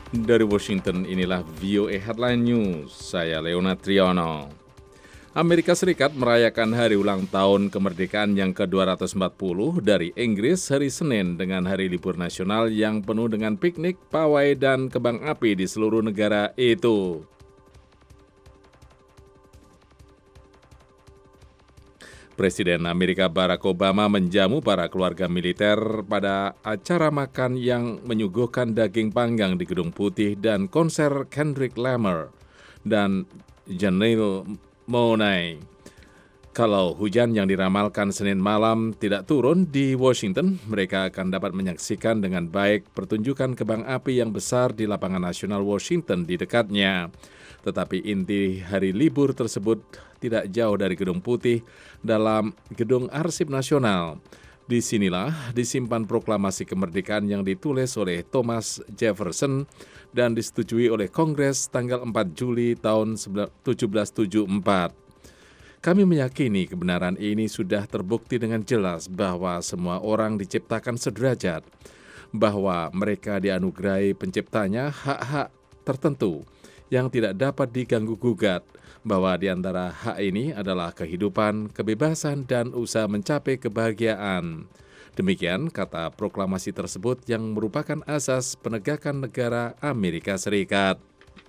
Dari Washington, inilah VOA Headline News. Saya Leonard Triono. Amerika Serikat merayakan hari ulang tahun kemerdekaan yang ke-240 dari Inggris hari Senin dengan hari libur nasional yang penuh dengan piknik, pawai, dan kembang api di seluruh negara itu. Presiden Amerika Barack Obama menjamu para keluarga militer pada acara makan yang menyuguhkan daging panggang di Gedung Putih dan konser Kendrick Lamar dan Janelle Monáe. Kalau hujan yang diramalkan Senin malam tidak turun di Washington, mereka akan dapat menyaksikan dengan baik pertunjukan kembang api yang besar di lapangan nasional Washington di dekatnya. Tetapi inti hari libur tersebut tidak jauh dari Gedung Putih dalam Gedung Arsip Nasional. Disinilah disimpan proklamasi kemerdekaan yang ditulis oleh Thomas Jefferson dan disetujui oleh Kongres tanggal 4 Juli tahun 1774. Kami meyakini kebenaran ini sudah terbukti dengan jelas bahwa semua orang diciptakan sederajat, bahwa mereka dianugerahi penciptanya hak-hak tertentu yang tidak dapat diganggu-gugat, bahwa di antara hak ini adalah kehidupan, kebebasan, dan usaha mencapai kebahagiaan. Demikian kata proklamasi tersebut yang merupakan asas penegakan negara Amerika Serikat.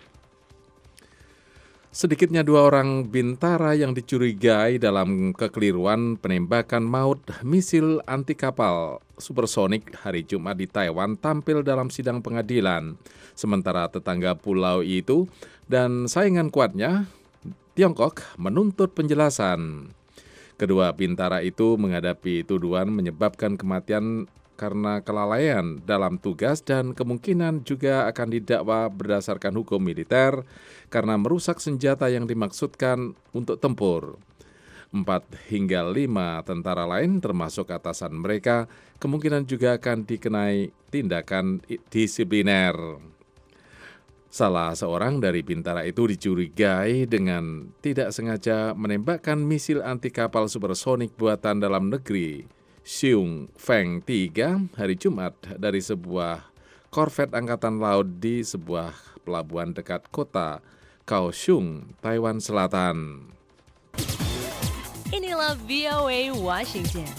Sedikitnya 2 orang bintara yang dicurigai dalam kekeliruan penembakan maut misil anti kapal supersonik hari Jumat di Taiwan tampil dalam sidang pengadilan. Sementara tetangga pulau itu dan saingan kuatnya, Tiongkok, menuntut penjelasan. Kedua bintara itu menghadapi tuduhan menyebabkan kematian karena kelalaian dalam tugas dan kemungkinan juga akan didakwa berdasarkan hukum militer karena merusak senjata yang dimaksudkan untuk tempur. 4 hingga 5 tentara lain termasuk atasan mereka kemungkinan juga akan dikenai tindakan disipliner. Salah seorang dari bintara itu dicurigai dengan tidak sengaja menembakkan misil anti kapal supersonik buatan dalam negeri Xiong Feng 3 hari Jumat dari sebuah korvet angkatan laut di sebuah pelabuhan dekat kota Kaohsiung, Taiwan Selatan. Inilah VOA Washington.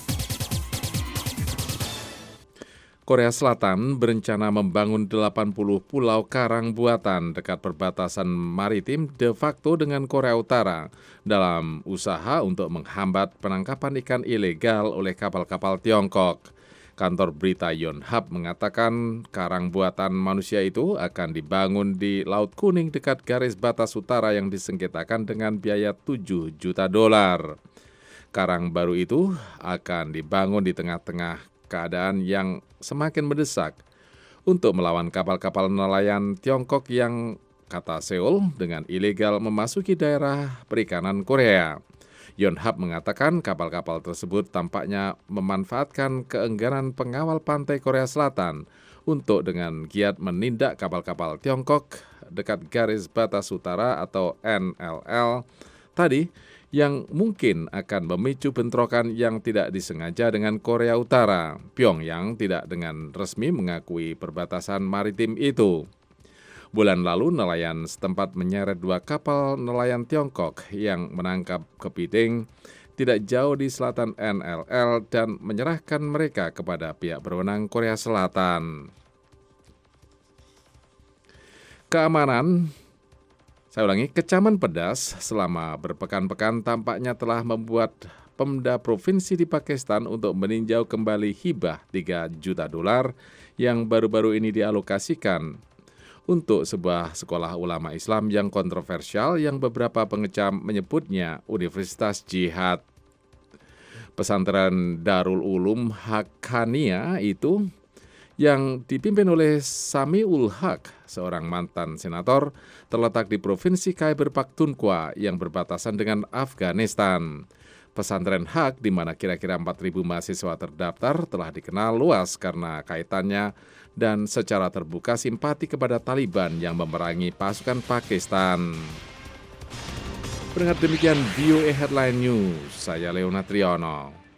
Korea Selatan berencana membangun 80 pulau karang buatan dekat perbatasan maritim de facto dengan Korea Utara dalam usaha untuk menghambat penangkapan ikan ilegal oleh kapal-kapal Tiongkok. Kantor berita Yonhap mengatakan karang buatan manusia itu akan dibangun di Laut Kuning dekat garis batas utara yang disengketakan dengan biaya $7 juta. Karang baru itu akan dibangun di tengah-tengah keadaan yang semakin mendesak untuk melawan kapal-kapal nelayan Tiongkok yang, kata Seoul, dengan ilegal memasuki daerah perikanan Korea. Yonhap mengatakan kapal-kapal tersebut tampaknya memanfaatkan keengganan pengawal pantai Korea Selatan untuk dengan giat menindak kapal-kapal Tiongkok dekat garis batas utara atau NLL tadi, yang mungkin akan memicu bentrokan yang tidak disengaja dengan Korea Utara. Pyongyang tidak dengan resmi mengakui perbatasan maritim itu. Bulan lalu nelayan setempat menyeret 2 kapal nelayan Tiongkok yang menangkap kepiting tidak jauh di selatan NLL dan menyerahkan mereka kepada pihak berwenang Korea Selatan. Kecaman pedas selama berpekan-pekan tampaknya telah membuat Pemda Provinsi di Pakistan untuk meninjau kembali hibah $3 juta yang baru-baru ini dialokasikan untuk sebuah sekolah ulama Islam yang kontroversial yang beberapa pengecam menyebutnya Universitas Jihad. Pesantren Darul Ulum Haqqaniyah itu yang dipimpin oleh Samiul Haq, seorang mantan senator, terletak di Provinsi Khyber Pakhtunkhwa yang berbatasan dengan Afghanistan. Pesantren Haq, di mana kira-kira 4.000 mahasiswa terdaftar, telah dikenal luas karena kaitannya dan secara terbuka simpati kepada Taliban yang memerangi pasukan Pakistan. Pendengar, demikian VOA Headline News, saya Leonard Triono.